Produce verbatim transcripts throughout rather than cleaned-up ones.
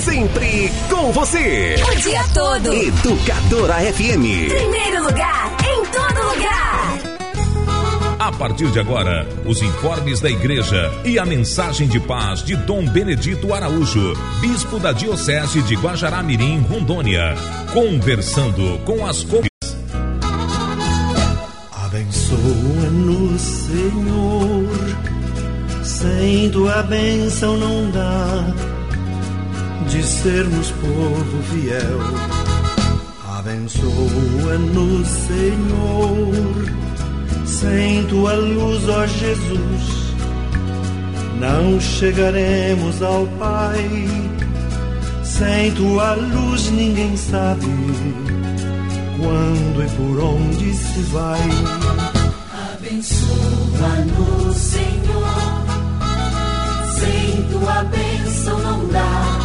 sempre com você. O dia todo. Educadora F M. Primeiro lugar, em todo lugar. A partir de agora, os informes da igreja e a mensagem de paz de Dom Benedito Araújo, bispo da Diocese de Guajará-Mirim, Rondônia, conversando com as comunidades. Abençoa-nos, Senhor, sem tua bênção não dá de sermos povo fiel. Abençoa-nos, Senhor, sem tua luz, ó Jesus, não chegaremos ao Pai. Sem tua luz ninguém sabe quando e por onde se vai. Abençoa-nos, Senhor, sem tua bênção não dá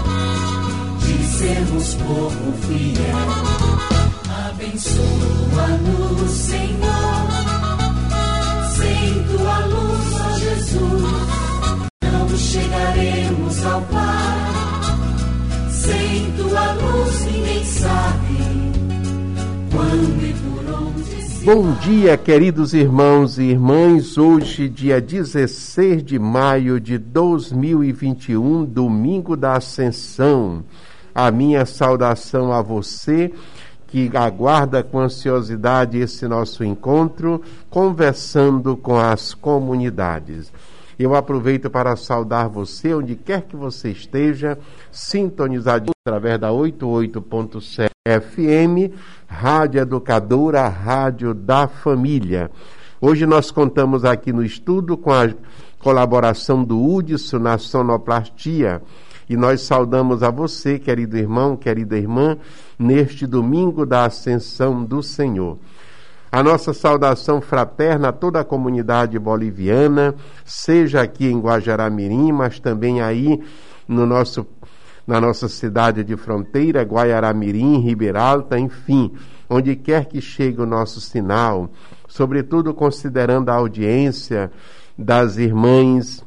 de sermos povo fiel. Abençoa-nos, Senhor, sem tua luz, ó Jesus, não chegaremos ao Pai. Sem tua luz ninguém sabe quando e por onde se Bom vai. dia, queridos irmãos e irmãs. Hoje, dia dezesseis de maio de dois mil e vinte e um, domingo da Ascensão. A minha saudação a você que aguarda com ansiosidade esse nosso encontro, conversando com as comunidades. Eu aproveito para saudar você, onde quer que você esteja, sintonizado através da oitenta e oito ponto sete F M, Rádio Educadora, Rádio da Família. Hoje nós contamos aqui no estudo com a colaboração do Hudson na sonoplastia. E nós saudamos a você, querido irmão, querida irmã, neste domingo da Ascensão do Senhor. A nossa saudação fraterna a toda a comunidade boliviana, seja aqui em Guajará-Mirim, mas também aí no nosso, na nossa cidade de fronteira, Guaiará-Mirim, Ribeira Alta, enfim, onde quer que chegue o nosso sinal, sobretudo considerando a audiência das irmãs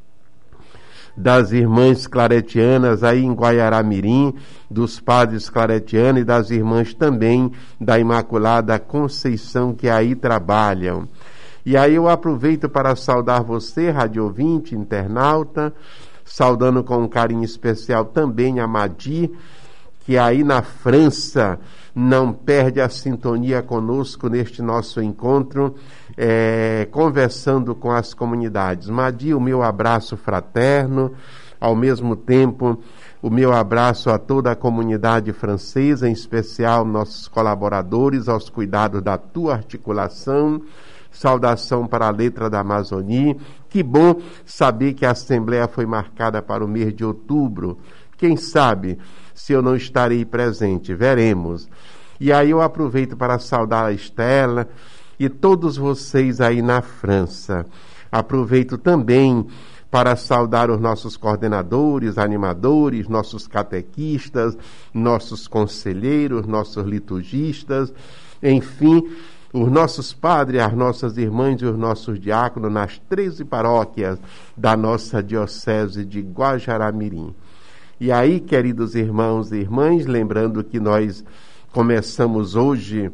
das irmãs claretianas aí em Guaiará-Mirim, dos padres claretianos e das irmãs também da Imaculada Conceição que aí trabalham. E aí eu aproveito para saudar você, rádio ouvinte, internauta, saudando com um carinho especial também a Madi, que aí na França não perde a sintonia conosco neste nosso encontro, é, conversando com as comunidades. Madi, o meu abraço fraterno, ao mesmo tempo o meu abraço a toda a comunidade francesa, em especial nossos colaboradores, aos cuidados da tua articulação. Saudação para a letra da Amazonia. Que bom saber que a Assembleia foi marcada para o mês de outubro. Quem sabe se eu não estarei presente, veremos. E aí eu aproveito para saudar a Estela e todos vocês aí na França. Aproveito também para saudar os nossos coordenadores, animadores, nossos catequistas, nossos conselheiros, nossos liturgistas, enfim, os nossos padres, as nossas irmãs e os nossos diáconos nas treze paróquias da nossa Diocese de Guajará-Mirim. E aí, queridos irmãos e irmãs, lembrando que nós começamos hoje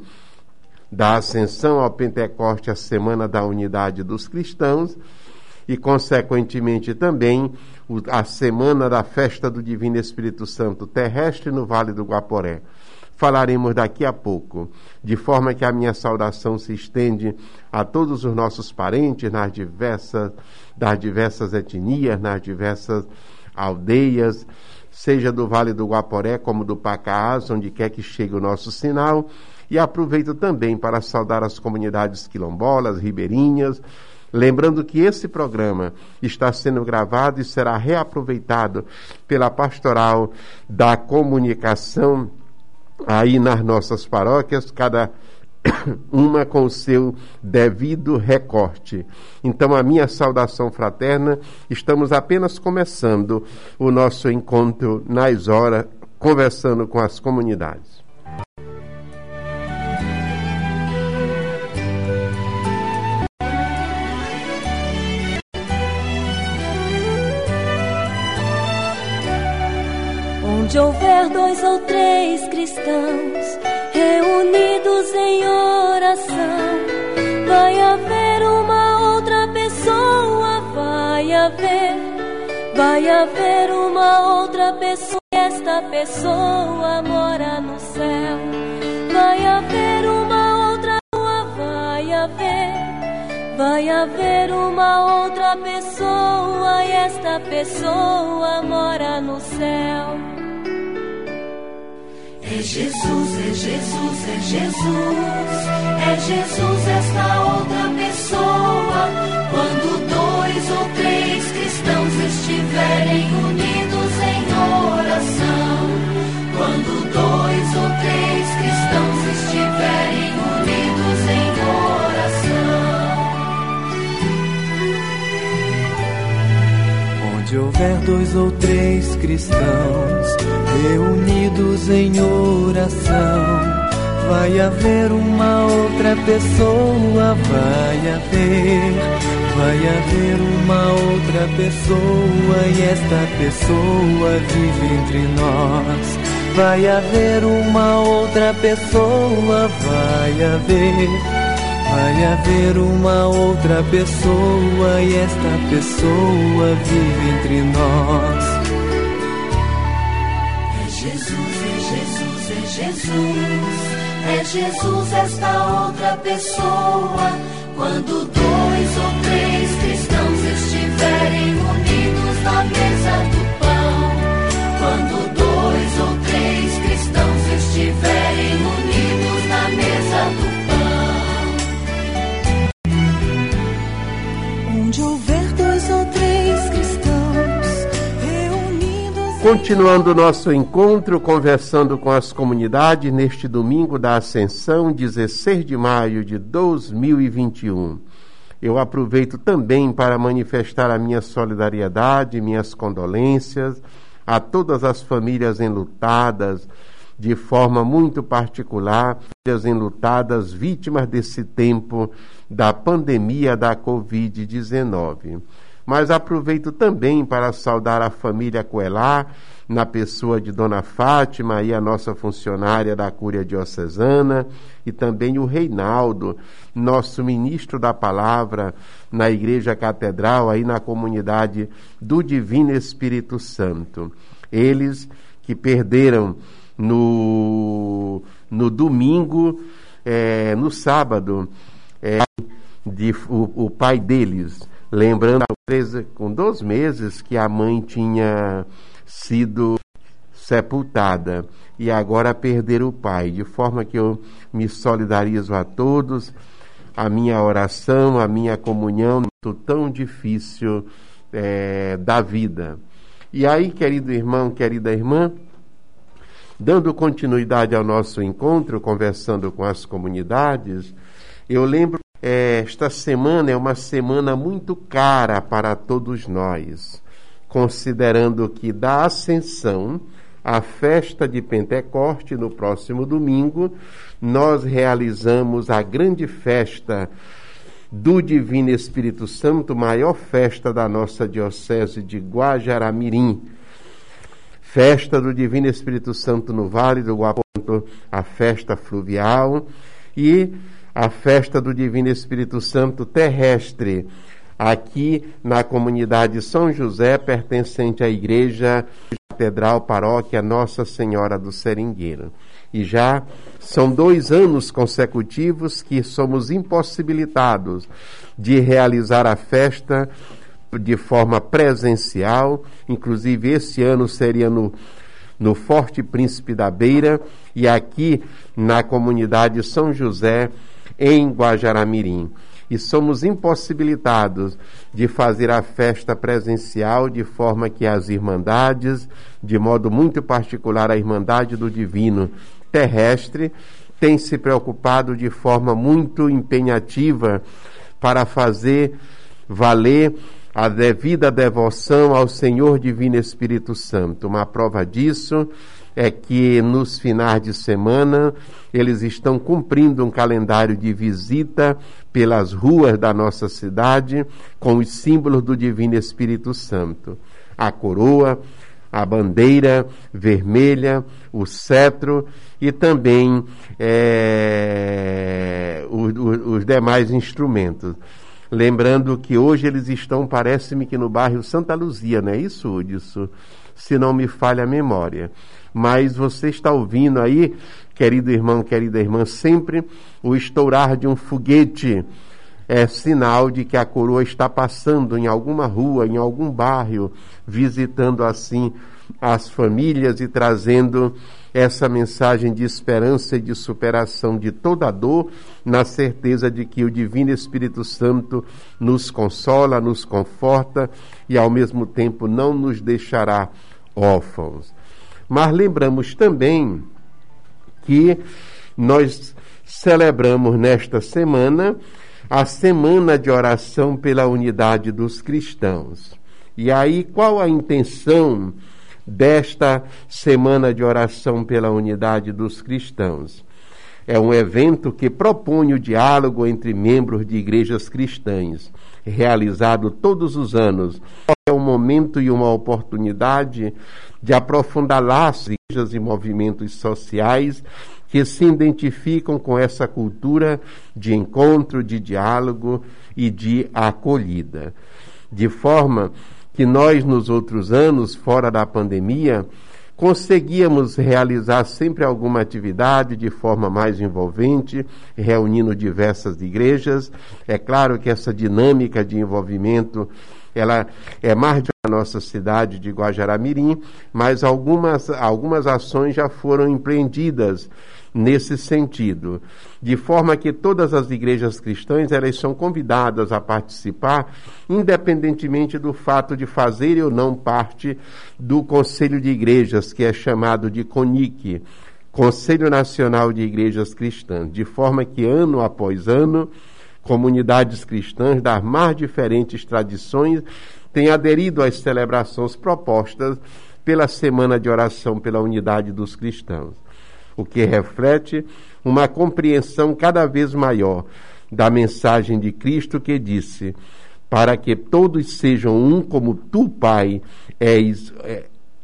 da Ascensão ao Pentecoste, a Semana da Unidade dos Cristãos, e consequentemente também a Semana da Festa do Divino Espírito Santo terrestre no Vale do Guaporé. Falaremos daqui a pouco, de forma que a minha saudação se estende a todos os nossos parentes nas diversas, das diversas etnias, nas diversas aldeias, seja do Vale do Guaporé como do Pacaás, onde quer que chegue o nosso sinal. E aproveito também para saudar as comunidades quilombolas, ribeirinhas, lembrando que esse programa está sendo gravado e será reaproveitado pela Pastoral da Comunicação aí nas nossas paróquias, cada uma com o seu devido recorte. Então, a minha saudação fraterna, estamos apenas começando o nosso encontro nas horas, conversando com as comunidades. Onde houver dois ou três cristãos reunidos em oração, vai haver uma outra pessoa, vai haver, vai haver uma outra pessoa, e esta pessoa mora no céu. Vai haver uma outra pessoa, vai haver, vai haver uma outra pessoa, e esta pessoa mora no céu. É Jesus, é Jesus, é Jesus, é Jesus esta outra pessoa. Quando dois ou três cristãos estiverem unidos em oração, quando dois ou três cristãos estiverem unidos em oração. Onde houver dois ou três cristãos reunidos em oração, vai haver uma outra pessoa, vai haver, vai haver uma outra pessoa, e esta pessoa vive entre nós. Vai haver uma outra pessoa, vai haver, vai haver uma outra pessoa, e esta pessoa vive entre nós. Jesus, é Jesus, é Jesus esta outra pessoa. Quando dois ou três cristãos estiverem unidos na mesa do pão, quando dois ou três cristãos estiverem unidos na mesa do pão, onde houver dois ou três cristãos reunidos. Continuando o nosso encontro, conversando com as comunidades neste domingo da Ascensão, dezesseis de maio de dois mil e vinte e um. Eu aproveito também para manifestar a minha solidariedade, minhas condolências a todas as famílias enlutadas, de forma muito particular, famílias enlutadas, vítimas desse tempo da pandemia da covid dezenove. Mas aproveito também para saudar a família Coelar, na pessoa de Dona Fátima e a nossa funcionária da Cúria Diocesana, e também o Reinaldo, nosso ministro da Palavra na Igreja Catedral, aí na comunidade do Divino Espírito Santo. Eles que perderam no, no domingo, é, no sábado, é, de, o, o pai deles, lembrando com dois meses que a mãe tinha sido sepultada e agora perderam o pai, de forma que eu me solidarizo a todos, a minha oração, a minha comunhão, tão difícil é, da vida. E aí, querido irmão, querida irmã, dando continuidade ao nosso encontro, conversando com as comunidades, eu lembro É, esta semana é uma semana muito cara para todos nós, considerando que da Ascensão, a festa de Pentecoste, no próximo domingo, nós realizamos a grande festa do Divino Espírito Santo, maior festa da nossa Diocese de Guajará-Mirim. Festa do Divino Espírito Santo no Vale do Guaponto, a festa fluvial, e a festa do Divino Espírito Santo terrestre, aqui na comunidade São José, pertencente à Igreja Catedral Paróquia Nossa Senhora do Seringueiro. E já são dois anos consecutivos que somos impossibilitados de realizar a festa de forma presencial, inclusive esse ano seria no no Forte Príncipe da Beira, e aqui na comunidade São José, em Guajará-Mirim. E somos impossibilitados de fazer a festa presencial, de forma que as irmandades, de modo muito particular a Irmandade do Divino Terrestre, tem se preocupado de forma muito empenhativa para fazer valer a devida devoção ao Senhor Divino Espírito Santo. Uma prova disso é que nos finais de semana eles estão cumprindo um calendário de visita pelas ruas da nossa cidade com os símbolos do Divino Espírito Santo. A coroa, a bandeira vermelha, o cetro e também é, o, o, os demais instrumentos. Lembrando que hoje eles estão, parece-me que no bairro Santa Luzia, não é isso, Hudson? Se não me falha a memória. Mas você está ouvindo aí, querido irmão, querida irmã, sempre o estourar de um foguete é sinal de que a coroa está passando em alguma rua, em algum bairro, visitando assim as famílias e trazendo essa mensagem de esperança e de superação de toda a dor, na certeza de que o Divino Espírito Santo nos consola, nos conforta e ao mesmo tempo não nos deixará órfãos. Mas lembramos também que nós celebramos nesta semana a Semana de Oração pela Unidade dos Cristãos. E aí, qual a intenção desta Semana de Oração pela Unidade dos Cristãos? É um evento que propõe o diálogo entre membros de igrejas cristãs, realizado todos os anos. É um momento e uma oportunidade de aprofundar laços, igrejas e movimentos sociais que se identificam com essa cultura de encontro, de diálogo e de acolhida. De forma que nós, nos outros anos, fora da pandemia, conseguíamos realizar sempre alguma atividade de forma mais envolvente, reunindo diversas igrejas. É claro que essa dinâmica de envolvimento ela é mais da nossa cidade de Guajará-Mirim, mas algumas, algumas ações já foram empreendidas nesse sentido, de forma que todas as igrejas cristãs elas são convidadas a participar, independentemente do fato de fazerem ou não parte do Conselho de Igrejas, que é chamado de CONIC, Conselho Nacional de Igrejas Cristãs, de forma que ano após ano, comunidades cristãs das mais diferentes tradições têm aderido às celebrações propostas pela Semana de Oração pela Unidade dos Cristãos, o que reflete uma compreensão cada vez maior da mensagem de Cristo que disse: para que todos sejam um como tu, Pai, és, é,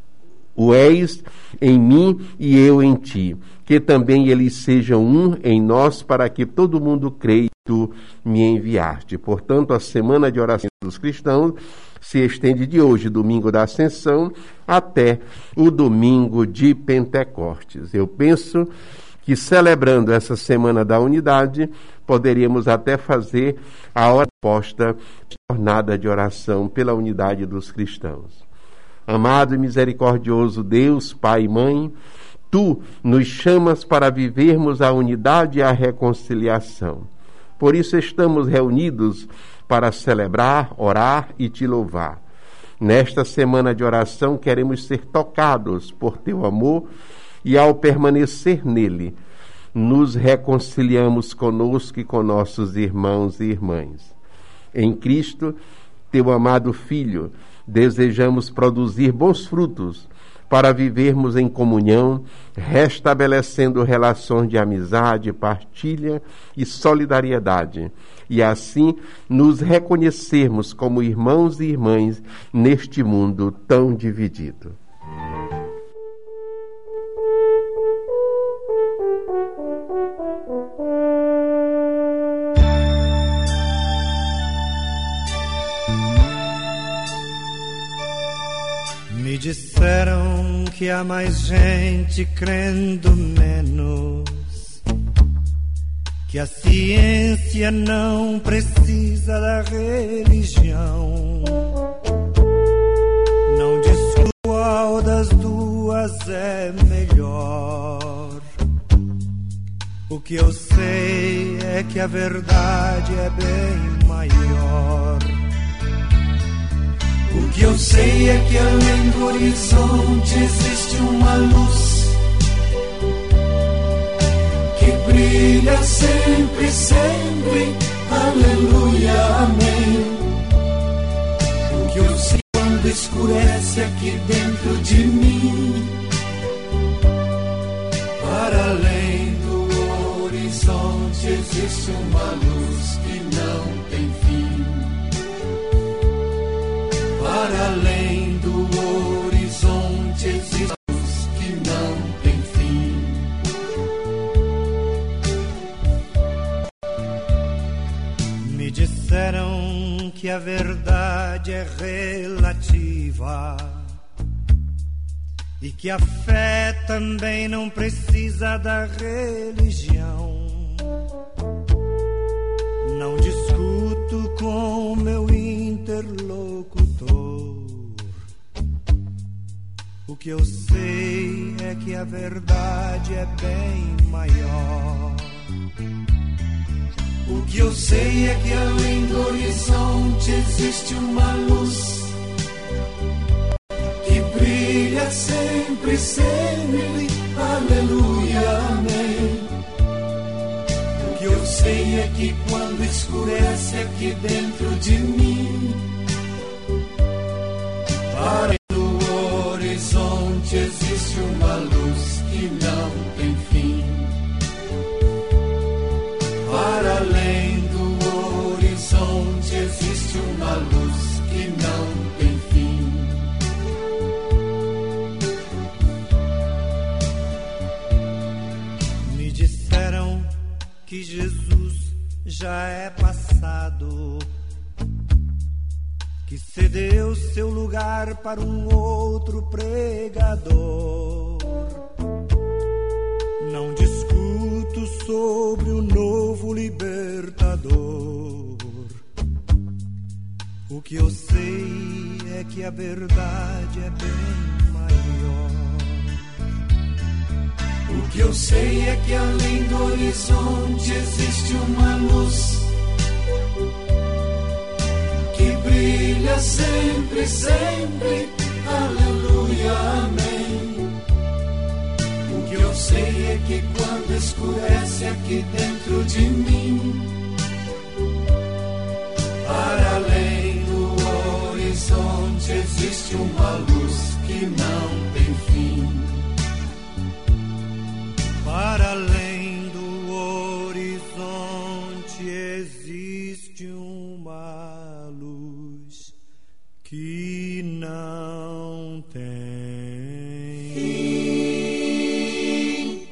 o és em mim e eu em ti, que também eles sejam um em nós, para que todo mundo creia que tu me enviaste. Portanto, a Semana de Oração dos Cristãos se estende de hoje, domingo da Ascensão, até o domingo de Pentecostes. Eu penso que, celebrando essa Semana da Unidade, poderíamos até fazer a hora posta de jornada de oração pela unidade dos cristãos. Amado e misericordioso Deus, Pai e Mãe, Tu nos chamas para vivermos a unidade e a reconciliação. Por isso estamos reunidos para celebrar, orar e Te louvar. Nesta semana de oração queremos ser tocados por Teu amor e, ao permanecer nele, nos reconciliamos conosco e com nossos irmãos e irmãs. Em Cristo, Teu amado Filho, desejamos produzir bons frutos para vivermos em comunhão, restabelecendo relações de amizade, partilha e solidariedade, e assim nos reconhecermos como irmãos e irmãs neste mundo tão dividido. Me disseram que há mais gente crendo menos, que a ciência não precisa da religião. Não diz qual das duas é melhor. O que eu sei é que a verdade é bem maior. O que eu sei é que além do horizonte existe uma luz que brilha sempre, sempre, aleluia, amém. O que eu sei quando escurece aqui dentro de mim, para além do horizonte existe uma luz que não tem fim. Para além do horizonte que a verdade é relativa e que a fé também não precisa da religião. Não discuto com meu interlocutor. O que eu sei é que a verdade é bem maior. O que eu sei é que além do horizonte existe uma luz que brilha sempre, sempre, aleluia, amém. O que eu sei é que quando escurece aqui dentro de mim, para o horizonte existe uma luz que não tem fim. Para além do horizonte existe uma luz que não tem fim. Me disseram que Jesus já é passado, que cedeu seu lugar para um outro pregador. Não discuto sobre o novo libertador. O que eu sei é que a verdade é bem maior. O que eu sei é que além do horizonte existe uma luz que brilha sempre, sempre, aleluia, amém. O que eu sei é que quando escurece aqui dentro de mim, para além do horizonte existe uma luz que não tem fim. Para além do horizonte existe uma luz que não tem fim.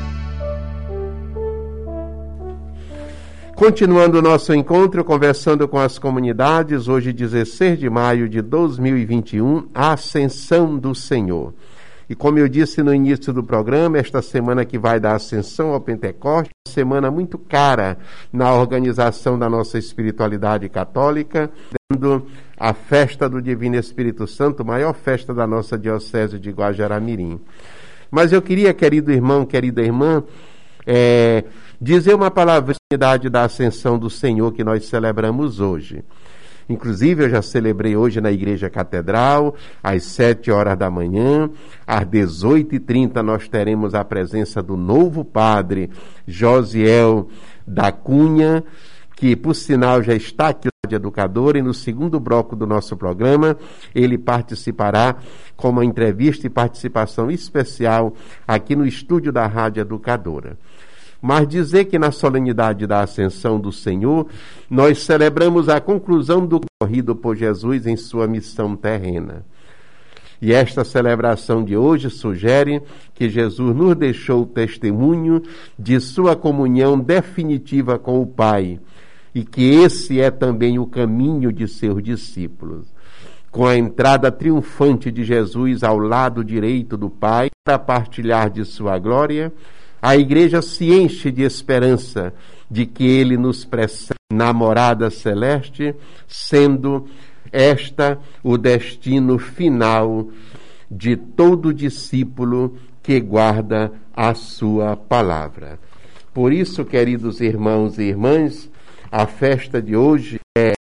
Continuando o nosso encontro, conversando com as comunidades, hoje dezesseis de maio de dois mil e vinte e um, a Ascensão do Senhor. E como eu disse no início do programa, esta semana que vai da Ascensão ao Pentecostes, uma semana muito cara na organização da nossa espiritualidade católica, dando a festa do Divino Espírito Santo, maior festa da nossa Diocese de Guajará-Mirim. Mas eu queria, querido irmão, querida irmã, é, dizer uma palavra da Ascensão do Senhor que nós celebramos hoje. Inclusive, eu já celebrei hoje na Igreja Catedral, às sete horas da manhã. Às dezoito e trinta nós teremos a presença do novo padre Josiel da Cunha, que, por sinal, já está aqui na Rádio Educadora, e no segundo bloco do nosso programa, ele participará com uma entrevista e participação especial aqui no estúdio da Rádio Educadora. Mas dizer que na solenidade da Ascensão do Senhor, nós celebramos a conclusão do corrido por Jesus em sua missão terrena. E esta celebração de hoje sugere que Jesus nos deixou o testemunho de sua comunhão definitiva com o Pai, e que esse é também o caminho de seus discípulos. Com a entrada triunfante de Jesus ao lado direito do Pai, para partilhar de sua glória, a Igreja se enche de esperança de que Ele nos precede na morada celeste, sendo esta o destino final de todo discípulo que guarda a sua palavra. Por isso, queridos irmãos e irmãs, a festa de hoje é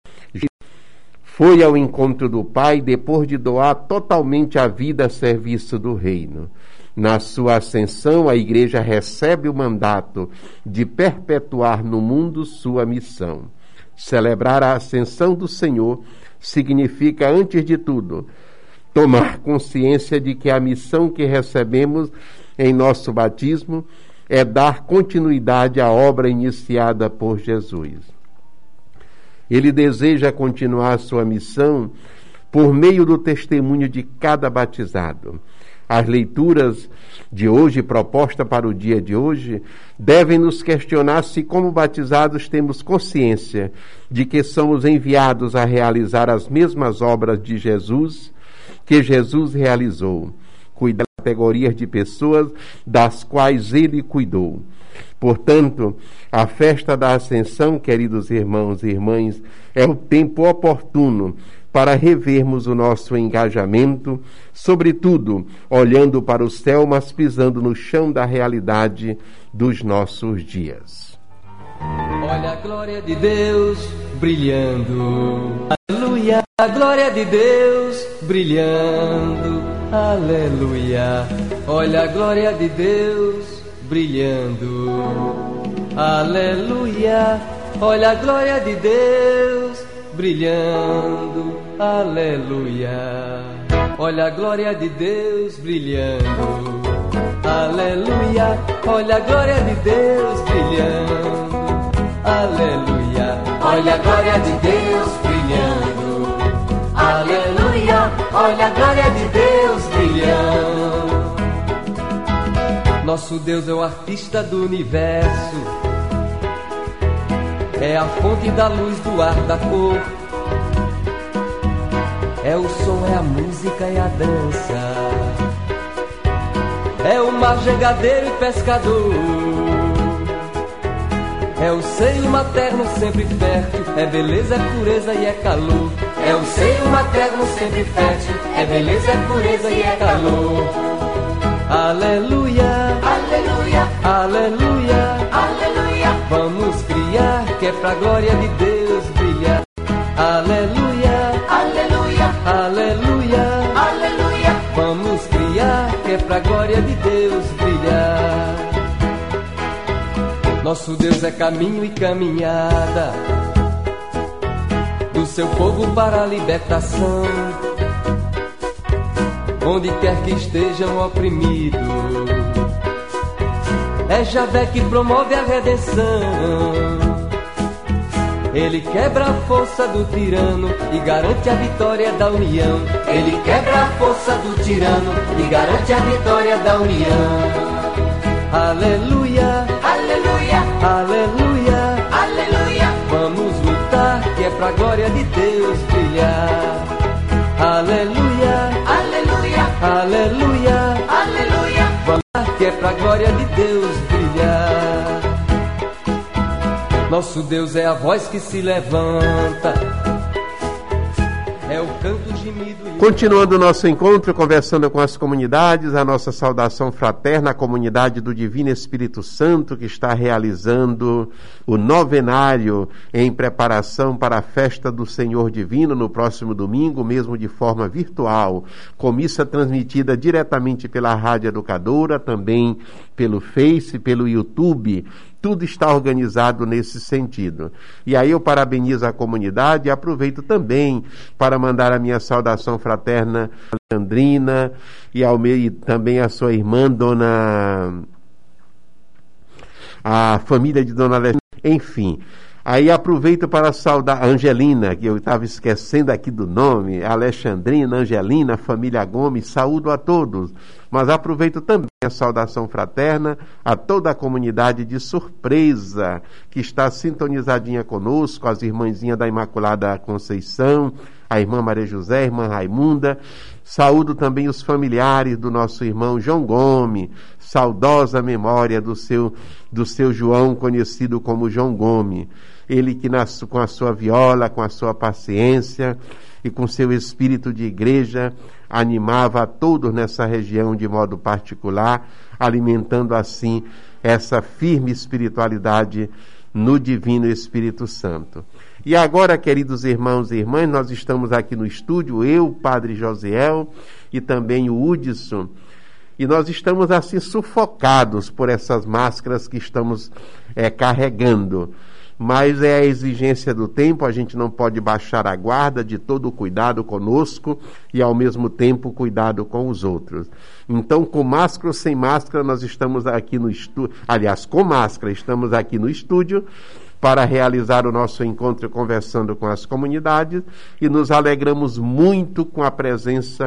foi ao encontro do Pai depois de doar totalmente a vida a serviço do reino. Na sua ascensão, a Igreja recebe o mandato de perpetuar no mundo sua missão. Celebrar a ascensão do Senhor significa, antes de tudo, tomar consciência de que a missão que recebemos em nosso batismo é dar continuidade à obra iniciada por Jesus. Ele deseja continuar sua missão por meio do testemunho de cada batizado. as leituras de hoje, proposta para o dia de hoje, devem nos questionar se, como batizados, temos consciência de que somos enviados a realizar as mesmas obras de Jesus que Jesus realizou, cuidar das categorias de pessoas das quais ele cuidou. Portanto, a festa da Ascensão, queridos irmãos e irmãs, é o tempo oportuno para revermos o nosso engajamento, sobretudo olhando para o céu, mas pisando no chão da realidade dos nossos dias. Olha a glória de Deus brilhando, aleluia, a glória de Deus brilhando, aleluia. Olha a glória de Deus brilhando, aleluia. Olha a glória de Deus brilhando, aleluia. Olha a glória de Deus brilhando, aleluia. Olha a glória de Deus brilhando, aleluia. Olha a glória de Deus brilhando, aleluia. Olha a glória de Deus brilhando. Nosso Deus é o artista do universo, é a fonte da luz, do ar, da cor, é o som, é a música e a dança, é o mar jangadeiro e pescador, é o seio materno sempre fértil, é beleza, é pureza e é calor. É o seio materno sempre fértil, é beleza, é pureza e é calor. Aleluia, aleluia, aleluia, aleluia. Vamos criar que é pra glória de Deus brilhar. Aleluia, aleluia, aleluia, aleluia. Vamos criar que é pra glória de Deus brilhar. Nosso Deus é caminho e caminhada do seu povo para a libertação, onde quer que estejam oprimidos. É Javé que promove a redenção. Ele quebra a força do tirano e garante a vitória da união. Ele quebra a força do tirano e garante a vitória da união. Aleluia, aleluia, aleluia, aleluia. Vamos lutar que é pra glória de Deus brilhar. Aleluia, aleluia, aleluia, aleluia. Vamos lutar que é pra glória de Deus brilhar. Nosso Deus é a voz que se levanta, é o canto gemido. Continuando o nosso encontro, conversando com as comunidades, a nossa saudação fraterna à comunidade do Divino Espírito Santo, que está realizando o novenário em preparação para a festa do Senhor Divino no próximo domingo, mesmo de forma virtual, com missa transmitida diretamente pela Rádio Educadora, também pelo Face, pelo YouTube. Tudo está organizado nesse sentido. E aí eu parabenizo a comunidade e aproveito também para mandar a minha saudação fraterna a Alexandrina e, ao meu, e também a sua irmã, Dona... a família de Dona Alexandrina. Enfim, aí aproveito para saudar a Angelina, que eu estava esquecendo aqui do nome, Alexandrina, Angelina, família Gomes, saúdo a todos. Mas aproveito também a saudação fraterna a toda a comunidade de Surpresa, que está sintonizadinha conosco, as irmãzinhas da Imaculada Conceição, a irmã Maria José, a irmã Raimunda. Saúdo também os familiares do nosso irmão João Gomes, saudosa memória do seu, do seu João, conhecido como João Gomes. Ele que nas, com a sua viola, com a sua paciência e com seu espírito de igreja, animava a todos nessa região de modo particular, alimentando assim essa firme espiritualidade no Divino Espírito Santo. E agora, queridos irmãos e irmãs, nós estamos aqui no estúdio, eu, Padre Josiel, e também o Hudson, e nós estamos assim sufocados por essas máscaras que estamos é, carregando. Mas é a exigência do tempo, a gente não pode baixar a guarda de todo o cuidado conosco e, ao mesmo tempo, cuidado com os outros. Então, com máscara ou sem máscara, nós estamos aqui no estúdio, aliás, com máscara, estamos aqui no estúdio para realizar o nosso encontro conversando com as comunidades e nos alegramos muito com a presença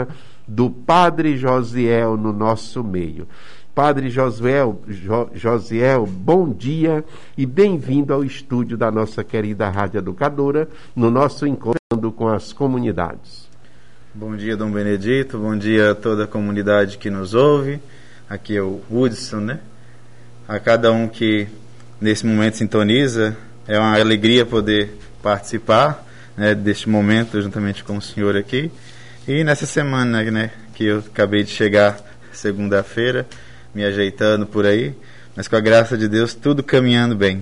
do Padre Josiel no nosso meio. Padre Josiel, jo, Josiel, bom dia e bem-vindo ao estúdio da nossa querida Rádio Educadora, no nosso encontro com as comunidades. Bom dia, Dom Benedito, bom dia a toda a comunidade que nos ouve. Aqui é o Hudson, né? A cada um que nesse momento sintoniza, é uma alegria poder participar, né, deste momento juntamente com o senhor aqui. E nessa semana, né, que eu acabei de chegar segunda-feira, me ajeitando por aí, mas com a graça de Deus tudo caminhando bem.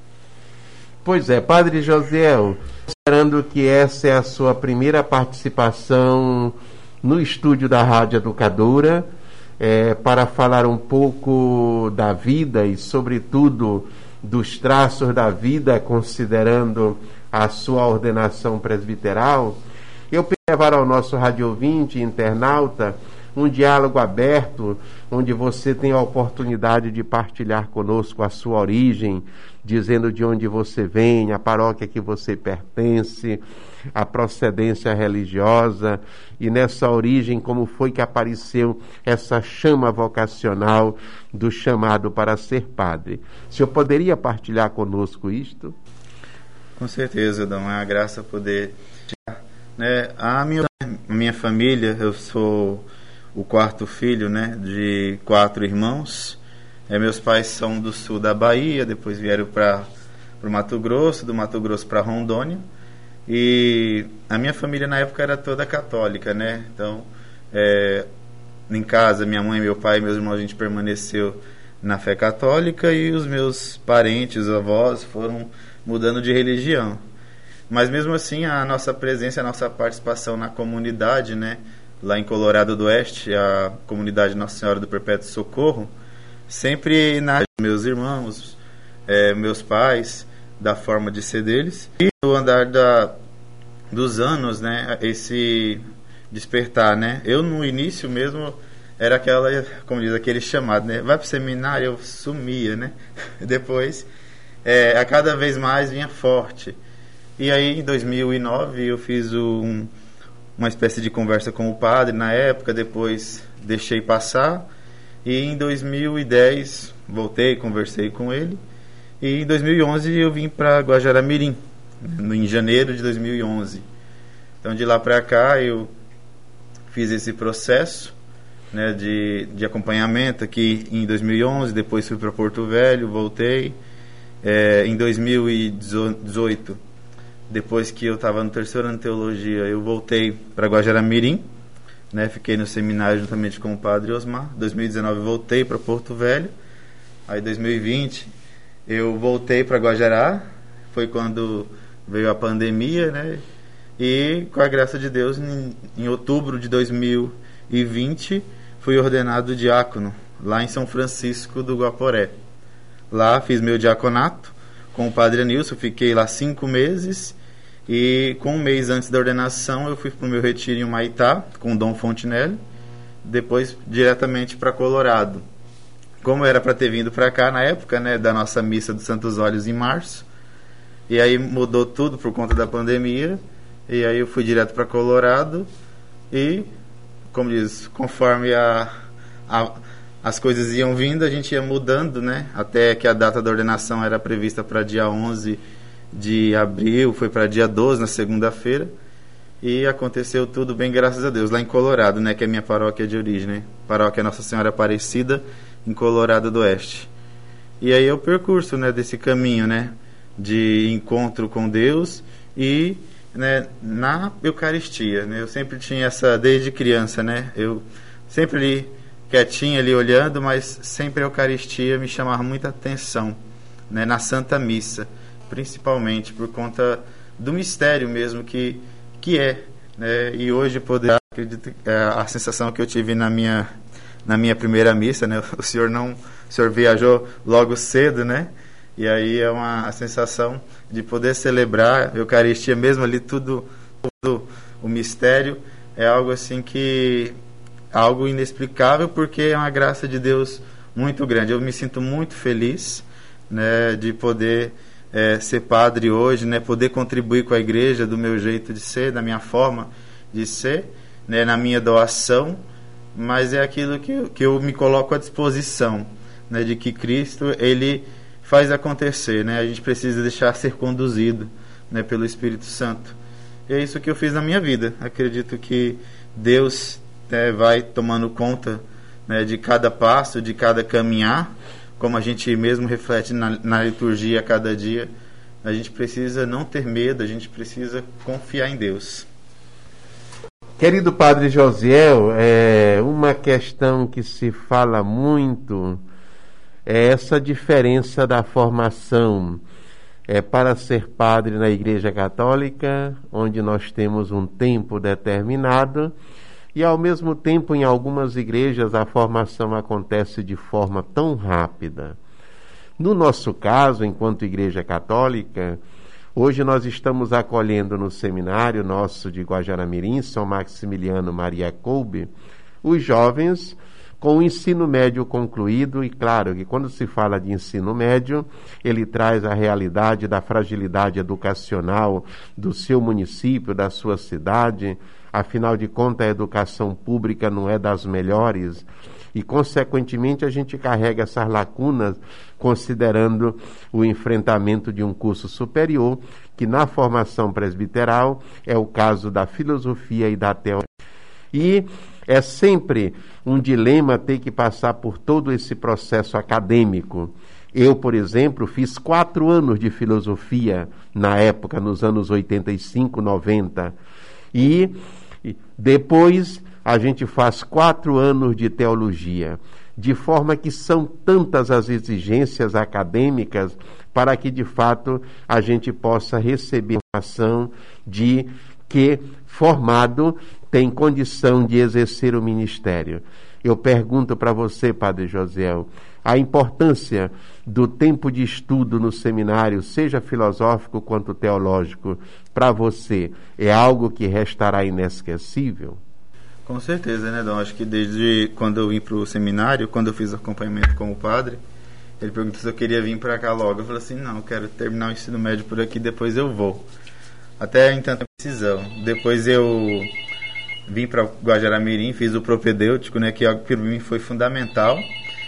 Pois é, Padre Josiel, esperando que essa é a sua primeira participação no estúdio da Rádio Educadora, é, para falar um pouco da vida e sobretudo dos traços da vida, considerando a sua ordenação presbiteral. Eu quero levar ao nosso rádio ouvinte, internauta, um diálogo aberto, onde você tem a oportunidade de partilhar conosco a sua origem, dizendo de onde você vem, a paróquia que você pertence, a procedência religiosa, e nessa origem como foi que apareceu essa chama vocacional do chamado para ser padre. O senhor poderia partilhar conosco isto? Com certeza, Dom, é uma graça poder... Né, a minha, a minha família, eu sou o quarto filho, né, de quatro irmãos. É, meus pais são do sul da Bahia, depois vieram para o Mato Grosso, do Mato Grosso para Rondônia. E a minha família na época era toda católica, né? Então, é, em casa, minha mãe, meu pai e meus irmãos, a gente permaneceu na fé católica, e os meus parentes, avós, foram mudando de religião. Mas mesmo assim, a nossa presença, a nossa participação na comunidade, né, lá em Colorado do Oeste, a comunidade Nossa Senhora do Perpétuo Socorro, sempre na meus irmãos, é, meus pais, da forma de ser deles. E no andar da, dos anos, né, esse despertar, né, eu no início mesmo era aquela, como diz, aquele chamado, né, vai para o seminário, eu sumia, né, depois, é, a cada vez mais vinha forte. E aí, em dois mil e nove, eu fiz um, uma espécie de conversa com o padre na época, depois deixei passar, e em dois mil e dez voltei, conversei com ele, e em dois mil e onze eu vim para Guajará-Mirim, em janeiro de dois mil e onze. Então, de lá para cá, eu fiz esse processo, né, de, de acompanhamento aqui em dois mil e onze, depois fui para Porto Velho, voltei, é, em dois mil e dezoito... depois que eu estava no terceiro ano de teologia, eu voltei para Guajará-Mirim, né, fiquei no seminário juntamente com o padre Osmar. Em dois mil e dezenove voltei para Porto Velho. Aí em dois mil e vinte eu voltei para Guajará, foi quando veio a pandemia, né? E com a graça de Deus, em, em outubro de dois mil e vinte, fui ordenado diácono lá em São Francisco do Guaporé. Lá fiz meu diaconato com o padre Anilson, fiquei lá cinco meses, e com um mês antes da ordenação eu fui para o meu retiro em Humaitá com o Dom Fontinelli, depois diretamente para Colorado. Como era para ter vindo para cá na época, né, da nossa missa dos Santos Olhos em março, e aí mudou tudo por conta da pandemia, e aí eu fui direto para Colorado, e, como diz, conforme a... a as coisas iam vindo, a gente ia mudando, né? Até que a data da ordenação era prevista para dia onze de abril, foi para dia doze, na segunda-feira, e aconteceu tudo bem, graças a Deus, lá em Colorado, né? Que é a minha paróquia de origem, né? Paróquia Nossa Senhora Aparecida, em Colorado do Oeste. E aí é o percurso, né, desse caminho, né, de encontro com Deus e, né, na Eucaristia, né? Eu sempre tinha essa, desde criança, né? Eu sempre li quietinho ali olhando, mas sempre a Eucaristia me chamava muita atenção, né, na Santa Missa, principalmente por conta do mistério mesmo que, que é, né, e hoje poder, acredito, é a sensação que eu tive na minha, na minha primeira missa, né, o senhor não, o senhor viajou logo cedo, né, e aí é uma a sensação de poder celebrar a Eucaristia mesmo ali, tudo, tudo o mistério, é algo assim que algo inexplicável, porque é uma graça de Deus muito grande. Eu me sinto muito feliz, né, de poder é, ser padre hoje, né, poder contribuir com a igreja do meu jeito de ser, da minha forma de ser, né, na minha doação, mas é aquilo que, eu, que eu me coloco à disposição, né, de que Cristo, ele faz acontecer, né? A gente precisa deixar ser conduzido, né, pelo Espírito Santo. E é isso que eu fiz na minha vida. Acredito que Deus, né, vai tomando conta, né, de cada passo, de cada caminhar, como a gente mesmo reflete na, na liturgia a cada dia. A gente precisa não ter medo, a gente precisa confiar em Deus. Querido Padre Josiel, é uma questão que se fala muito, é essa diferença da formação é, para ser padre na Igreja Católica, onde nós temos um tempo determinado, e ao mesmo tempo em algumas igrejas a formação acontece de forma tão rápida. No nosso caso, enquanto Igreja Católica, hoje nós estamos acolhendo no seminário nosso de Guajará-Mirim, São Maximiliano Maria Kolbe, os jovens com o ensino médio concluído, e claro que quando se fala de ensino médio, ele traz a realidade da fragilidade educacional do seu município, da sua cidade. Afinal de contas, a educação pública não é das melhores e, consequentemente, a gente carrega essas lacunas considerando o enfrentamento de um curso superior, que na formação presbiteral é o caso da filosofia e da teologia. E é sempre um dilema ter que passar por todo esse processo acadêmico. Eu, por exemplo, fiz quatro anos de filosofia na época, nos anos oitenta e cinco, noventa. E depois a gente faz quatro anos de teologia, de forma que são tantas as exigências acadêmicas para que, de fato, a gente possa receber a informação de que, formado, tem condição de exercer o ministério. Eu pergunto para você, Padre Josiel, a importância do tempo de estudo no seminário, seja filosófico quanto teológico, para você, é algo que restará inesquecível? Com certeza, né, Dom? Acho que desde quando eu vim para o seminário, quando eu fiz acompanhamento com o padre, ele perguntou se eu queria vir para cá logo. Eu falei assim, não, eu quero terminar o ensino médio por aqui, depois eu vou. Até então, decisão. Depois eu vim para Guajará-Mirim, fiz o propedêutico, né, que para mim foi fundamental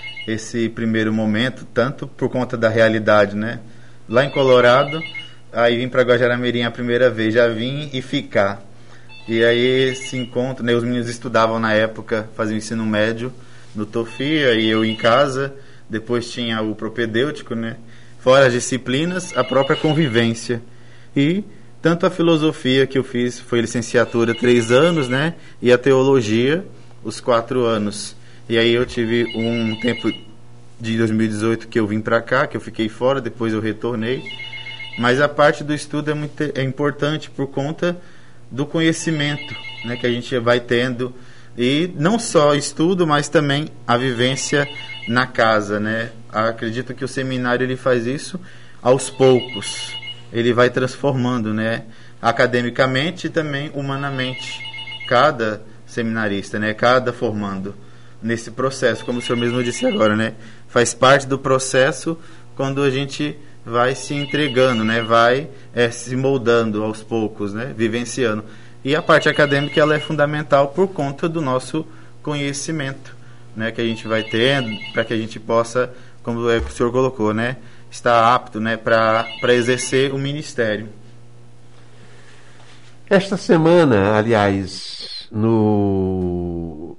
esse primeiro momento, tanto por conta da realidade, né, lá em Colorado, aí vim para Guajará-Mirim a primeira vez, já vim e ficar. E aí esse encontro, né, os meninos estudavam na época, faziam ensino médio no Tofia, e eu em casa, depois tinha o propedêutico, né, fora as disciplinas, a própria convivência. E tanto a filosofia que eu fiz foi licenciatura três anos, né? E a teologia, os quatro anos. E aí eu tive um tempo de dois mil e dezoito que eu vim para cá, que eu fiquei fora, depois eu retornei. Mas a parte do estudo é, muito, é importante por conta do conhecimento, né, que a gente vai tendo. E não só estudo, mas também a vivência na casa, né? Acredito que o seminário ele faz isso aos poucos. Ele vai transformando, né, academicamente e também humanamente, cada seminarista, né, cada formando nesse processo, como o senhor mesmo disse agora, né, faz parte do processo quando a gente vai se entregando, né, vai é, se moldando aos poucos, né, vivenciando. E a parte acadêmica ela é fundamental por conta do nosso conhecimento, né, que a gente vai tendo, para que a gente possa, como é que o senhor colocou, né, está apto, né, para exercer o ministério. Esta semana, aliás, no...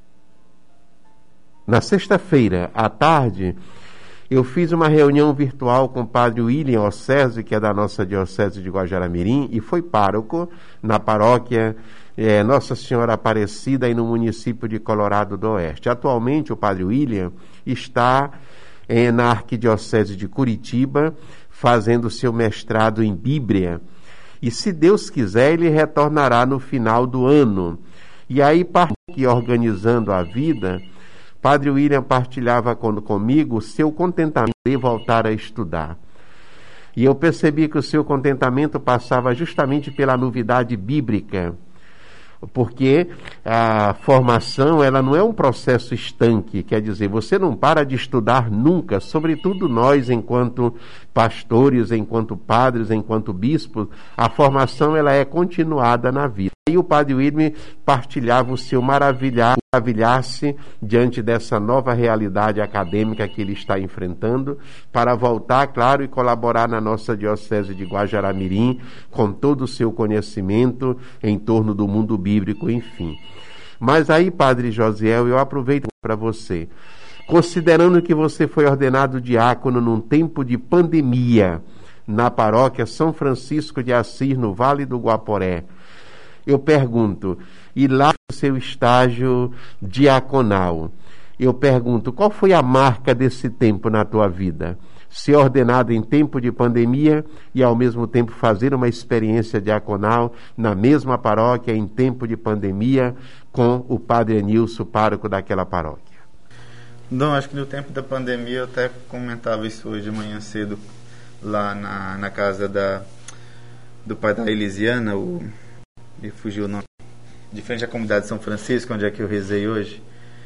na sexta-feira à tarde, eu fiz uma reunião virtual com o padre William Océsio, que é da nossa diocese de Guajará-Mirim, e foi pároco na paróquia é, Nossa Senhora Aparecida, aí no município de Colorado do Oeste. Atualmente, o padre William está É, na Arquidiocese de Curitiba, fazendo seu mestrado em Bíblia. E se Deus quiser, ele retornará no final do ano. E aí, que organizando a vida, Padre William partilhava com, comigo o seu contentamento de voltar a estudar. E eu percebi que o seu contentamento passava justamente pela novidade bíblica, porque a formação ela não é um processo estanque, quer dizer, você não para de estudar nunca, sobretudo nós enquanto pastores, enquanto padres, enquanto bispos, a formação ela é continuada na vida. E o padre William partilhava o seu maravilhar, maravilhar-se diante dessa nova realidade acadêmica que ele está enfrentando, para voltar, claro, e colaborar na nossa diocese de Guajará-Mirim, com todo o seu conhecimento em torno do mundo bíblico, enfim. Mas aí, padre Josiel, eu aproveito para você. Considerando que você foi ordenado diácono num tempo de pandemia, na paróquia São Francisco de Assis, no Vale do Guaporé, eu pergunto, e lá no seu estágio diaconal, eu pergunto, qual foi a marca desse tempo na tua vida? Ser ordenado em tempo de pandemia e ao mesmo tempo fazer uma experiência diaconal na mesma paróquia em tempo de pandemia com o padre Anilson, pároco daquela paróquia. Não, acho que no tempo da pandemia, eu até comentava isso hoje de manhã cedo, lá na, na casa da, do pai da Elisiana, o... e fugiu o nome, de frente à comunidade de São Francisco, onde é que eu rezei hoje.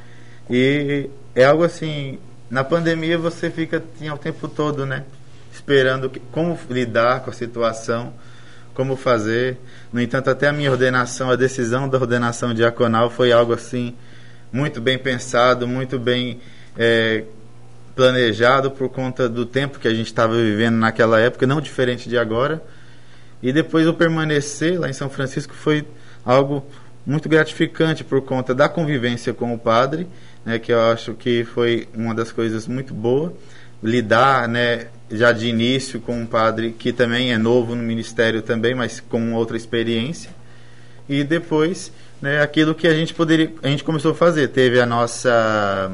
E é algo assim, na pandemia você fica tinha, o tempo todo, né, esperando que, como lidar com a situação, como fazer. No entanto, até a minha ordenação, a decisão da ordenação diaconal foi algo assim, muito bem pensado, muito bem é, planejado, por conta do tempo que a gente estava vivendo naquela época, não diferente de agora. E depois eu permanecer lá em São Francisco foi algo muito gratificante por conta da convivência com o padre, né, que eu acho que foi uma das coisas muito boas. Lidar, né, já de início com um padre que também é novo no ministério também, mas com outra experiência. E depois, né, aquilo que a gente poderia, a gente começou a fazer. Teve a nossa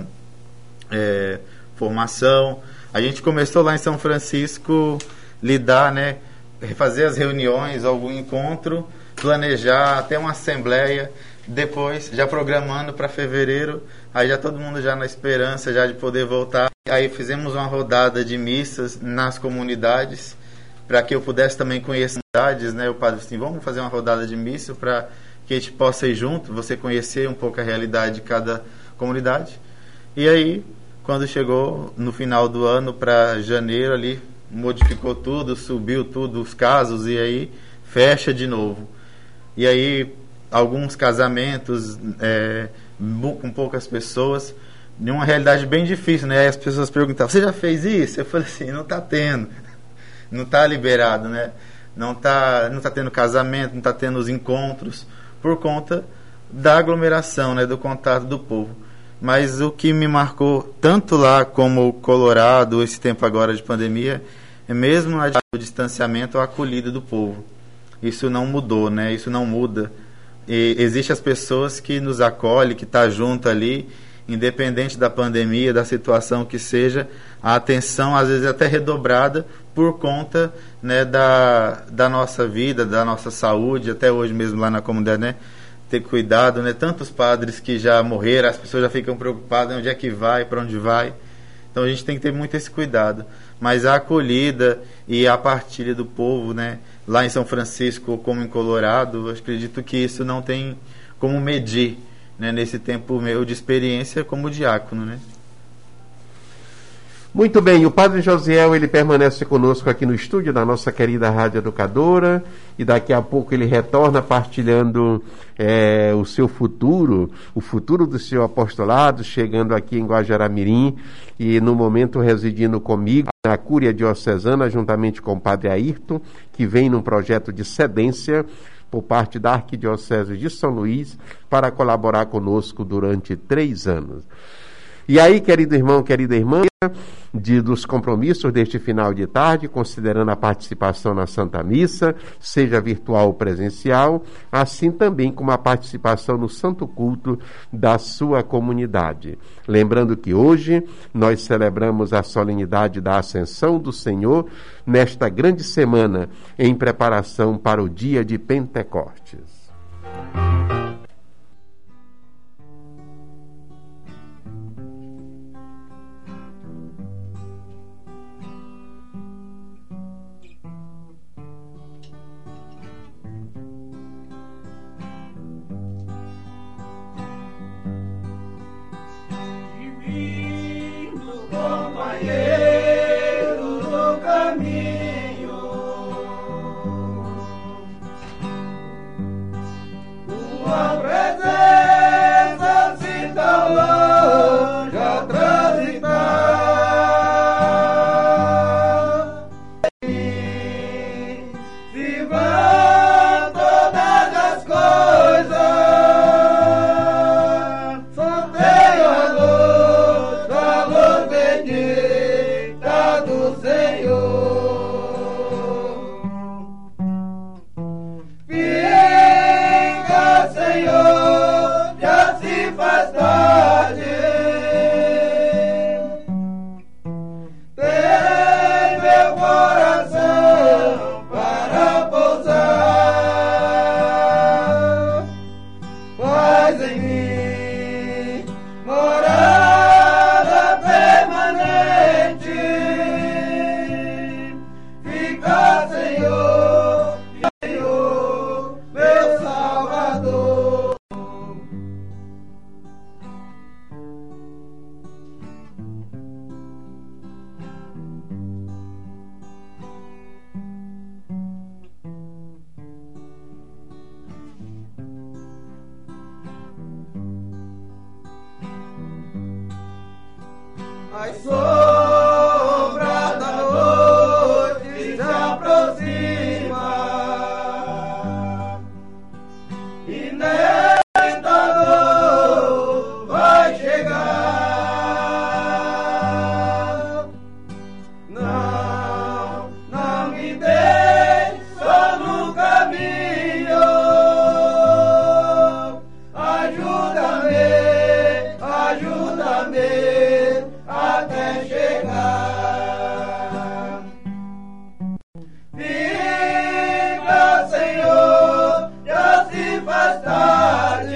é, formação. A gente começou lá em São Francisco lidar, né, fazer as reuniões, algum encontro, planejar até uma assembleia, depois já programando para fevereiro, aí já todo mundo já na esperança já de poder voltar. Aí fizemos uma rodada de missas nas comunidades, para que eu pudesse também conhecer comunidades, né? O padre disse assim, vamos fazer uma rodada de missa para que a gente possa ir junto, você conhecer um pouco a realidade de cada comunidade. E aí, quando chegou no final do ano, para janeiro ali, modificou tudo, subiu tudo, os casos, e aí fecha de novo. E aí alguns casamentos é, com poucas pessoas, de uma realidade bem difícil, né? Aí as pessoas perguntavam, você já fez isso? Eu falei assim, não está tendo, não está liberado, né? Não está não tá tendo casamento, não está tendo os encontros, por conta da aglomeração, né? Do contato do povo. Mas o que me marcou, tanto lá como Colorado, esse tempo agora de pandemia, é mesmo o distanciamento, a acolhida do povo. Isso não mudou, né? Isso não muda. E existem as pessoas que nos acolhem, que estão junto ali, independente da pandemia, da situação que seja, a atenção às vezes é até redobrada por conta, né, da, da nossa vida, da nossa saúde, até hoje mesmo lá na comunidade, né? Ter cuidado, né? Tantos padres que já morreram, as pessoas já ficam preocupadas onde é que vai, para onde vai. Então a gente tem que ter muito esse cuidado. Mas a acolhida e a partilha do povo, né, lá em São Francisco como em Colorado, eu acredito que isso não tem como medir, né, nesse tempo meu de experiência como diácono, né? Muito bem, o padre Josiel, ele permanece conosco aqui no estúdio da nossa querida Rádio Educadora, e daqui a pouco ele retorna partilhando é, o seu futuro, o futuro do seu apostolado, chegando aqui em Guajará-Mirim e no momento residindo comigo na Cúria Diocesana, juntamente com o padre Ayrton, que vem num projeto de cedência por parte da Arquidiocese de São Luís para colaborar conosco durante três anos. E aí, querido irmão, querida irmã, de, dos compromissos deste final de tarde, considerando a participação na Santa Missa, seja virtual ou presencial, assim também como a participação no Santo Culto da sua comunidade. Lembrando que hoje nós celebramos a solenidade da Ascensão do Senhor, nesta grande semana, em preparação para o dia de Pentecostes. a sombra da noite se aproxima e nesta dor vai chegar. Não, não me deixe só no caminho, ajuda-me, ajuda-me até chegar. Fica, Senhor, já se faz tarde.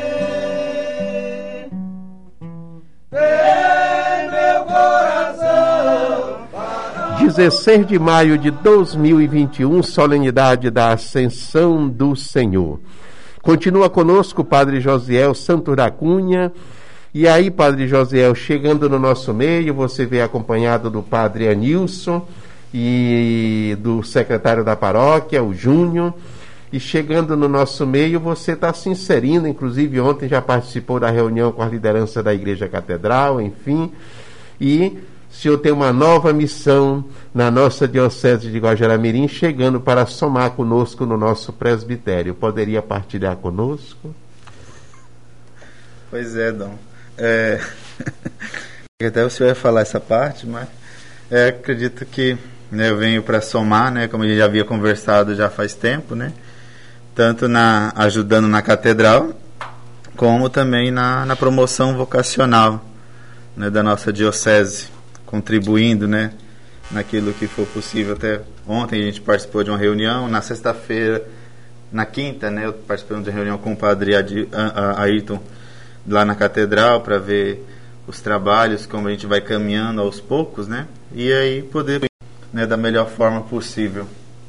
Tem meu coração para... dezesseis de maio de dois mil e vinte e um, solenidade da Ascensão do Senhor. Continua conosco o Padre Josiel Santos da Cunha. E aí, Padre Josiel, chegando no nosso meio, você vem acompanhado do Padre Anilson e do secretário da paróquia, o Júnior. E chegando no nosso meio, você está se inserindo, inclusive ontem já participou da reunião com a liderança da Igreja Catedral, enfim. E o senhor tem uma nova missão na nossa Diocese de Guajará-Mirim, chegando para somar conosco no nosso presbitério. Poderia partilhar conosco? Pois é, Dom. É... Até o senhor ia falar essa parte, mas é, acredito que, né, eu venho para somar, né, como a gente já havia conversado já faz tempo, né, tanto na, ajudando na catedral, como também na, na promoção vocacional, né, da nossa diocese, contribuindo, né, naquilo que for possível. Até ontem a gente participou de uma reunião, na sexta-feira, na quinta, né, eu participei de uma reunião com o padre Adi, a, a, Ayrton, lá na catedral, para ver os trabalhos, como a gente vai caminhando aos poucos, né, e aí poder, né, da melhor forma possível.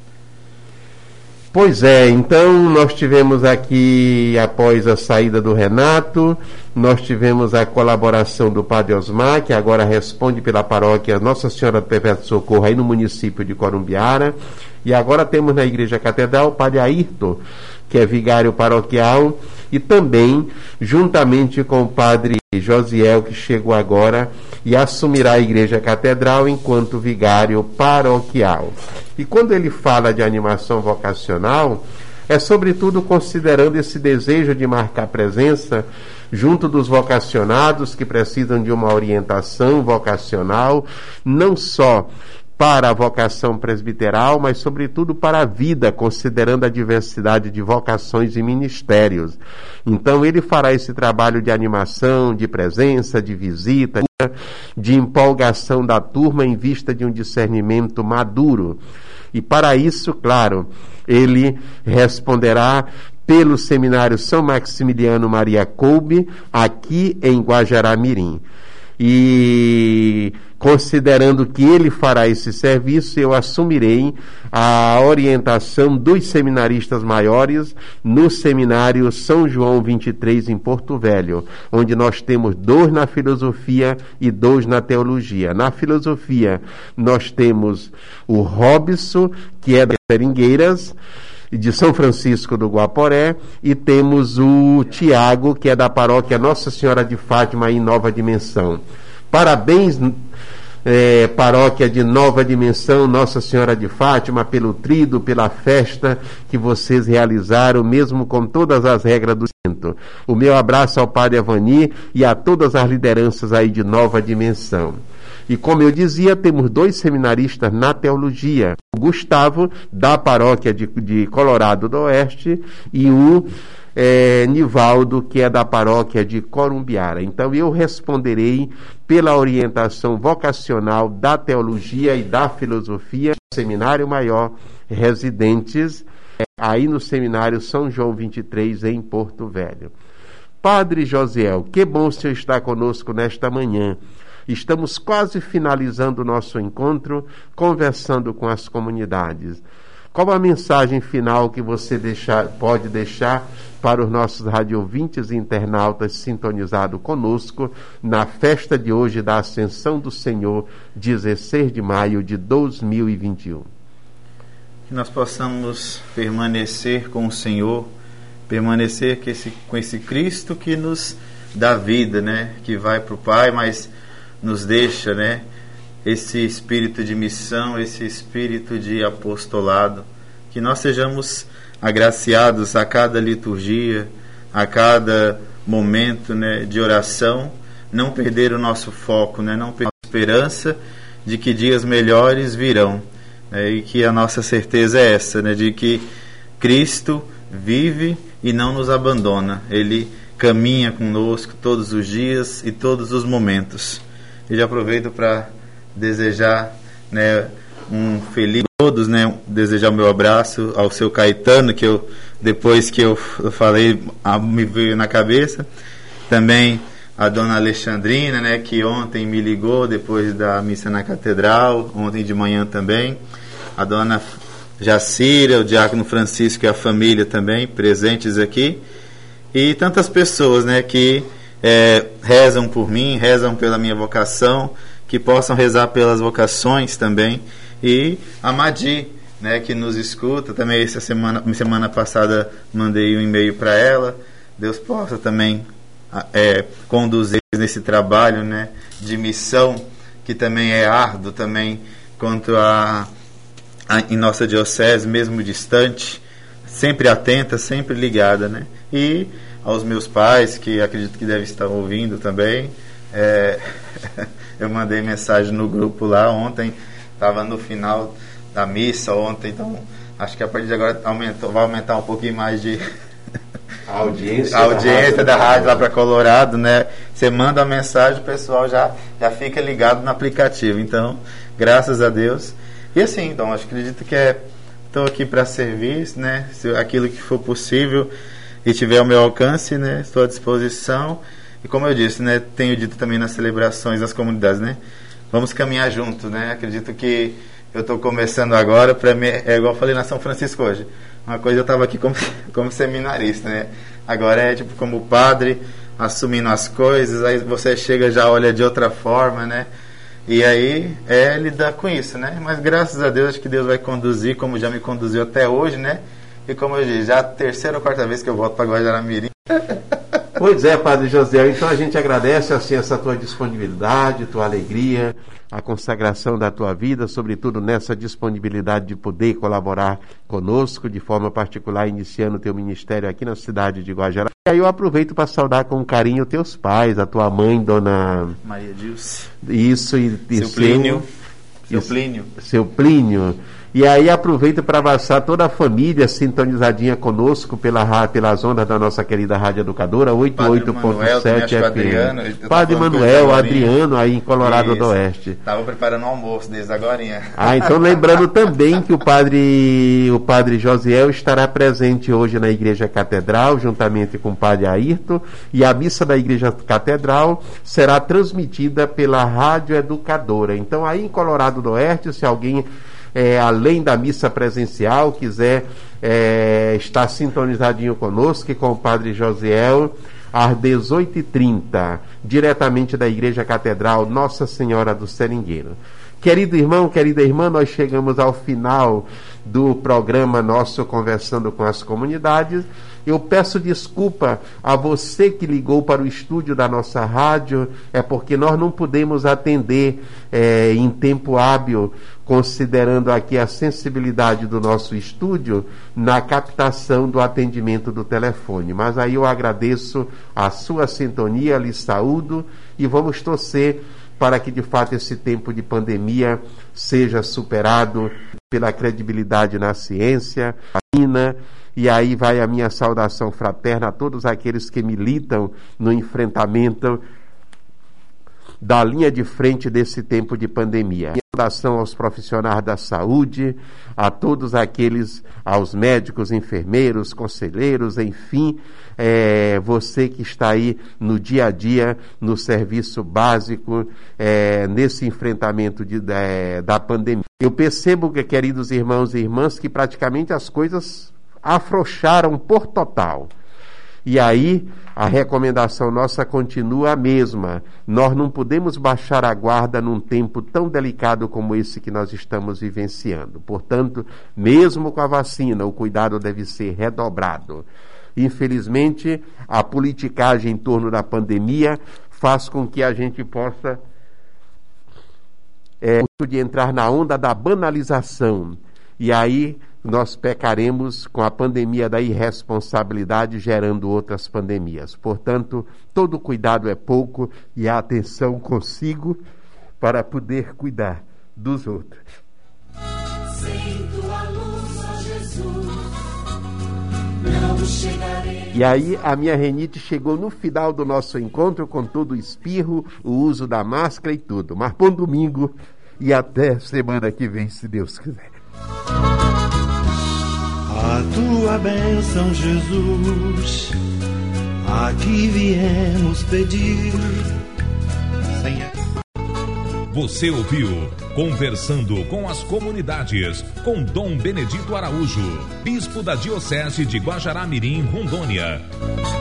Pois é, então nós tivemos aqui, após a saída do Renato, nós tivemos a colaboração do Padre Osmar, que agora responde pela paróquia Nossa Senhora do Perpétuo Socorro, aí no município de Corumbiara, e agora temos na Igreja Catedral o Padre Ayrton, que é vigário paroquial, e também, juntamente com o Padre Josiel, que chegou agora e assumirá a Igreja Catedral enquanto vigário paroquial. E quando ele fala de animação vocacional, é sobretudo considerando esse desejo de marcar presença junto dos vocacionados que precisam de uma orientação vocacional, não só para a vocação presbiteral, mas sobretudo para a vida, considerando a diversidade de vocações e ministérios. Então ele fará esse trabalho de animação, de presença, de visita, de empolgação da turma em vista de um discernimento maduro. E para isso, claro, ele responderá pelo Seminário São Maximiliano Maria Kolbe, aqui em Guajará-Mirim. E considerando que ele fará esse serviço, eu assumirei a orientação dos seminaristas maiores no Seminário São João vinte e três em Porto Velho, onde nós temos dois na filosofia e dois na teologia. Na filosofia nós temos o Robson, que é das Seringueiras, de São Francisco do Guaporé, e temos o Tiago, que é da paróquia Nossa Senhora de Fátima, em Nova Dimensão. Parabéns, é, paróquia de Nova Dimensão, Nossa Senhora de Fátima, pelo trido, pela festa que vocês realizaram, mesmo com todas as regras do centro. O meu abraço ao Padre Avani e a todas as lideranças aí de Nova Dimensão. E como eu dizia, temos dois seminaristas na teologia, o Gustavo, da paróquia de, de Colorado do Oeste, e o é, Nivaldo, que é da paróquia de Corumbiara. Então eu responderei pela orientação vocacional da teologia e da filosofia do Seminário Maior, residentes é, aí no Seminário São João vinte e três, em Porto Velho. Padre Josiel, que bom o senhor estar conosco nesta manhã. Estamos quase finalizando o nosso encontro, conversando com as comunidades. Qual a mensagem final que você deixar, pode deixar para os nossos radiovintes e internautas sintonizados conosco na festa de hoje da Ascensão do Senhor, dezesseis de maio de dois mil e vinte e um? Que nós possamos permanecer com o Senhor, permanecer com esse, com esse Cristo que nos dá vida, né? Que vai para o Pai, mas nos deixa, né, esse espírito de missão, esse espírito de apostolado, que nós sejamos agraciados a cada liturgia, a cada momento, né, de oração, não perder o nosso foco, né, não perder a esperança de que dias melhores virão, né, e que a nossa certeza é essa, né, de que Cristo vive e não nos abandona. Ele caminha conosco todos os dias e todos os momentos. E já aproveito para desejar, né, um feliz todos, né, desejar o meu abraço ao seu Caetano, que eu, depois que eu falei, me veio na cabeça. Também a dona Alexandrina, né, que ontem me ligou depois da missa na catedral, ontem de manhã também. A dona Jacira, o diácono Francisco e a família também presentes aqui. E tantas pessoas, né, que é, rezam por mim, rezam pela minha vocação, que possam rezar pelas vocações também. E a Madi, né, que nos escuta também. Essa semana, semana passada mandei um e-mail para ela. Deus possa também é, conduzir nesse trabalho, né, de missão, que também é árduo também quanto a, a em nossa diocese, mesmo distante, sempre atenta, sempre ligada, né? E aos meus pais, que acredito que devem estar ouvindo também, é, eu mandei mensagem no grupo lá ontem, estava no final da missa ontem, então acho que a partir de agora aumentou, vai aumentar um pouquinho mais de a audiência, a audiência da, da rádio lá para Colorado, né? Você manda a mensagem, o pessoal já, já fica ligado no aplicativo. Então, graças a Deus. E assim, então, acho que acredito que é, estou aqui para servir, né? Se aquilo que for possível e tiver ao meu alcance, né? Estou à disposição. E como eu disse, né? Tenho dito também nas celebrações das comunidades, né? Vamos caminhar juntos, né? Acredito que eu estou começando agora, para mim, é igual eu falei na São Francisco hoje. Uma coisa, eu estava aqui como, como seminarista, né? Agora é tipo como padre, assumindo as coisas, aí você chega já olha de outra forma, né? E aí é lidar com isso, né? Mas graças a Deus, acho que Deus vai conduzir, como já me conduziu até hoje, né? E como eu disse, já a terceira ou quarta vez que eu volto para Guajará-Mirim. Pois é, Padre José, então a gente agradece assim essa tua disponibilidade, tua alegria, a consagração da tua vida, sobretudo nessa disponibilidade de poder colaborar conosco, de forma particular, iniciando o teu ministério aqui na cidade de Guajará. E aí eu aproveito para saudar com carinho teus pais, a tua mãe, Dona Maria Dilce. Isso, e, e seu Plínio. Seu isso, Plínio. Seu Plínio. E aí aproveito para abraçar toda a família sintonizadinha conosco pela, pelas ondas da nossa querida Rádio Educadora, oitenta e oito ponto sete F M. Padre Manuel, Adriano, aí em Colorado Isso. do Oeste. Estava preparando o almoço desde agorinha. Ah, então lembrando também que o padre, o padre Josiel estará presente hoje na Igreja Catedral, juntamente com o padre Ayrton, e a missa da Igreja Catedral será transmitida pela Rádio Educadora. Então aí em Colorado do Oeste, se alguém... É, além da missa presencial, quiser é, estar sintonizadinho conosco e com o Padre Josiel, às dezoito e trinta, diretamente da Igreja Catedral Nossa Senhora do Seringueiro. Querido irmão, querida irmã, nós chegamos ao final do programa nosso Conversando com as Comunidades. Eu peço desculpa a você que ligou para o estúdio da nossa rádio, é porque nós não pudemos atender é, em tempo hábil, considerando aqui a sensibilidade do nosso estúdio na captação do atendimento do telefone. Mas aí eu agradeço a sua sintonia, lhe saúdo e vamos torcer para que de fato esse tempo de pandemia seja superado pela credibilidade na ciência, vacina. E aí vai a minha saudação fraterna a todos aqueles que militam no enfrentamento da linha de frente desse tempo de pandemia. Minha saudação aos profissionais da saúde, a todos aqueles, aos médicos, enfermeiros, conselheiros, enfim, é, você que está aí no dia a dia, no serviço básico, é, nesse enfrentamento de, de, da pandemia. Eu percebo, que, queridos irmãos e irmãs, que praticamente as coisas afrouxaram por total. E aí a recomendação nossa continua a mesma. Nós não podemos baixar a guarda num tempo tão delicado como esse que nós estamos vivenciando. Portanto, mesmo com a vacina, o cuidado deve ser redobrado. Infelizmente, a politicagem em torno da pandemia faz com que a gente possa é, de entrar na onda da banalização. E aí nós pecaremos com a pandemia da irresponsabilidade, gerando outras pandemias. Portanto, todo cuidado é pouco e a atenção consigo para poder cuidar dos outros. Sem tua luz, ó Jesus, não chegarei. E aí a minha renite chegou no final do nosso encontro com todo o espirro, o uso da máscara e tudo. Mas bom domingo e até semana que vem, se Deus quiser. A tua bênção, Jesus, aqui viemos pedir. Senhor. Você ouviu Conversando com as Comunidades, com Dom Benedito Araújo, Bispo da Diocese de Guajará-Mirim, Rondônia.